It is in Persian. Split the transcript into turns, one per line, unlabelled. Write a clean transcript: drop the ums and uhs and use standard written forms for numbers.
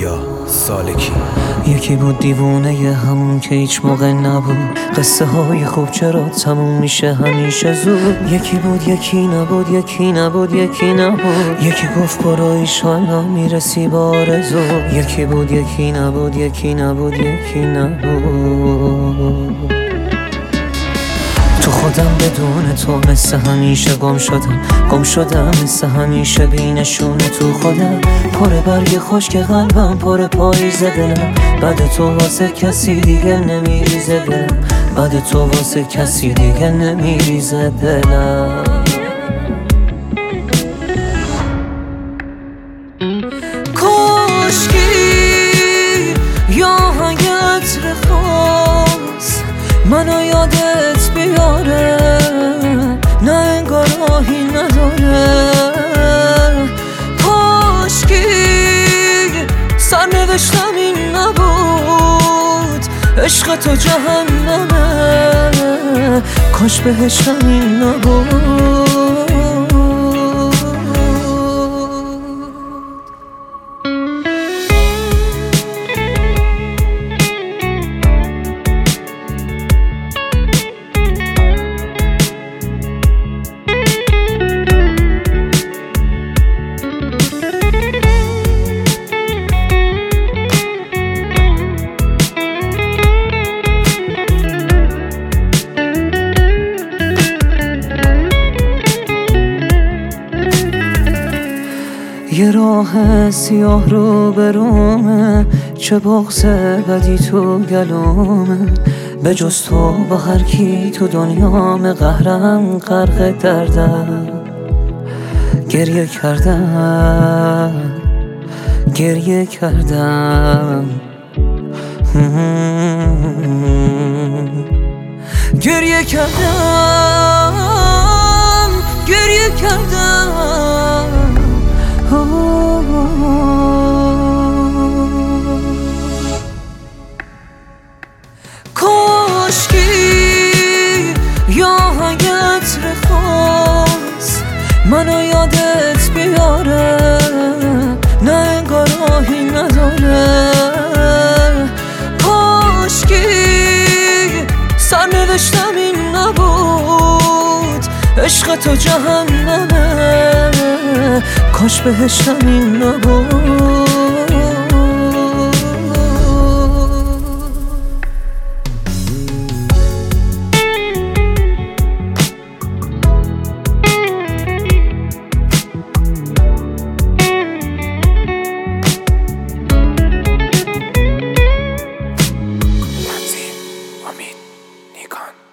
پویا سالکی.
یکی بود دیوونه همون که هیچ موقع نبود، قصه های خوب چرا تموم میشه همیشه زود. یکی بود یکی نبود، یکی نبود یکی نبود، یکی گفت برو ایشالا میرسی با آرزو. یکی بود یکی نبود، یکی نبود یکی نبود. تو خودم بدون تو مثل همیشه گم شدم مثل همیشه بی نشونه تو خودم. پر برگ خشک قلبم، پر پاییز دلم، بعد تو واسه کسی دیگه نمیریزه دلم، بعد تو واسه کسی دیگه نمیریزه دلم. کاشکی یا اگه عطر خاص منو یادت بیاره، نه انگار راهی نداره. کاشکی سرنوشتم این نبود، عشق تو جهنمه، کاش بهشتم این نبود. یه راه سیاه رو برومه، چه بغض بدی تو گلومه، به جز تو با هر کی تو دنیام قهرم غرق دردم. گریه کردم گریه کردم گریه کردم گریه کردم. کاشکی یا اگه عطر خاص منو یادت بیاره، نه انگار راهی نداره. کاشکی سرنوشتم این نبود، عشق تو جهنمه، کاش بهشتم این نبود.
امید نیکان.